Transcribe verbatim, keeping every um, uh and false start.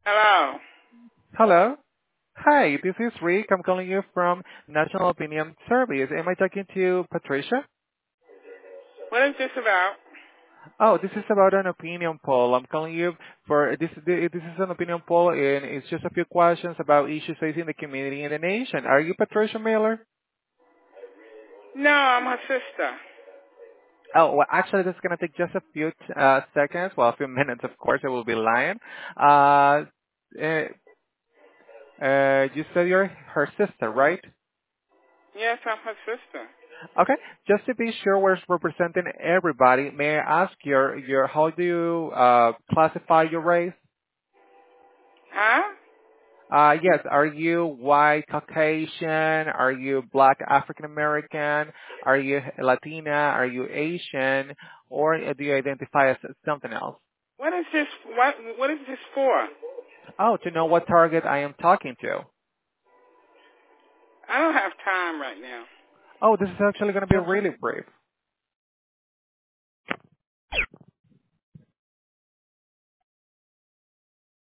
Hello. Hello. Hi, this is Rick. I'm calling you from National Opinion Service. Am I talking to Patricia? What is this about? Oh, this is about an opinion poll. I'm calling you for this. This is an opinion poll, and it's just a few questions about issues facing the community and the nation. Are you Patricia Miller? No, I'm her sister. Oh, well, actually, this is gonna take just a few uh, seconds. Well, a few minutes, of course. I will be lying. Uh, uh, uh, you said you're her sister, right? Yes, I'm her sister. Okay, just to be sure we're representing everybody, may I ask your your how do you uh, classify your race? Huh? Uh, yes, are you white Caucasian? Are you black African American? Are you Latina? Are you Asian? Or do you identify as something else? What is this? What What is this for? Oh, to know what target I am talking to. I don't have time right now. Oh, this is actually going to be really brief.